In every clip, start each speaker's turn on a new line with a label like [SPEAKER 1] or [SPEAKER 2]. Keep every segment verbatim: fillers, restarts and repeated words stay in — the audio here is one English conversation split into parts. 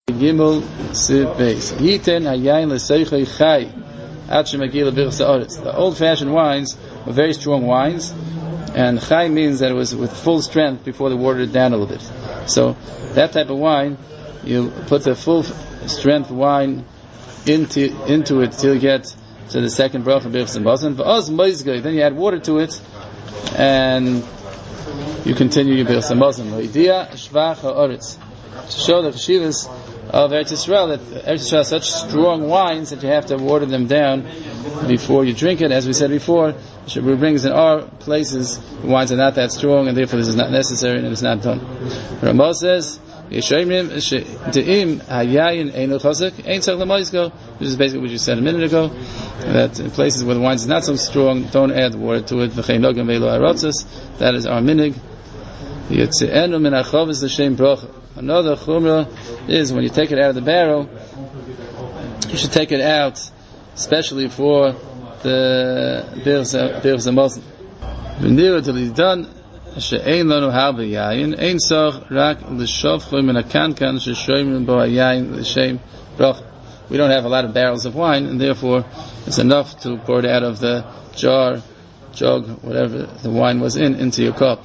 [SPEAKER 1] Gimel Siv Beis. Yiten hayayin l'seichei chai ad shemagil lebichas haaretz. The old-fashioned wines were very strong wines, and chai means that it was with full strength before they watered it down a little bit. So that type of wine, you put the full strength wine into into it till you get to the second bracha bichas hamazon. V'oz moizgei, then you add water to it, and you continue your bichas hamazon. Lo'idia shvach haaretz, to show the cheshivas of Eretz Yisrael, that Eretz Yisrael has such strong wines that you have to water them down before you drink it. As we said before, Shabbat brings in our places the wines are not that strong, and therefore this is not necessary and it's not done. Ramah says, Yeshayim de'im hayayin einu chazak ein tzarich l'moizgo, which is basically what you said a minute ago, that in places where the wine is not so strong, don't add water to it. V'chein nogam ve'lo harotzos, that is our minig. Yetze'enu min ha'chovos l'shem bracha. Another chumrah is when you take it out of the barrel, you should take it out, especially for the bichas hamazon. V'nira till it's done, she'ein lanu halba yayin, ein soch rak l'shovchoi min hakankan she'shoyim bo hayayin l'shem bracha. We don't have a lot of barrels of wine, and therefore it's enough to pour it out of the jar, jug, whatever the wine was in, into your cup.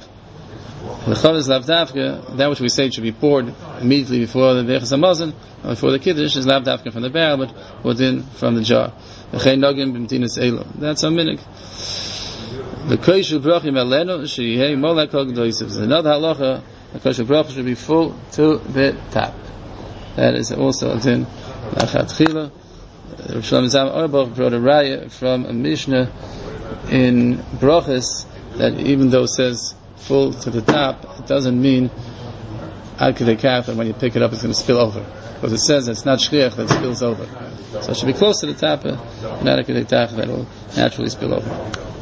[SPEAKER 1] That which we say should be poured immediately before the bichas hamazon, or before the kiddush, is lav dafka from the barrel, but poured in from the jar. That's our minig. The kosher brachim alenu sheyehei molek kol gdoisiv. Another halacha, the kosher bracha should be full to the top. That is also a din lachat chila. Rav Shlomo Zalman Auerbach brought a raya from a mishnah in brachas that even though it says full to the top, it doesn't mean ad kedei kach that when you pick it up it's going to spill over, because it says it's not shchiach that it spills over. So it should be close to the top, not ad kedei kach that it will naturally spill over.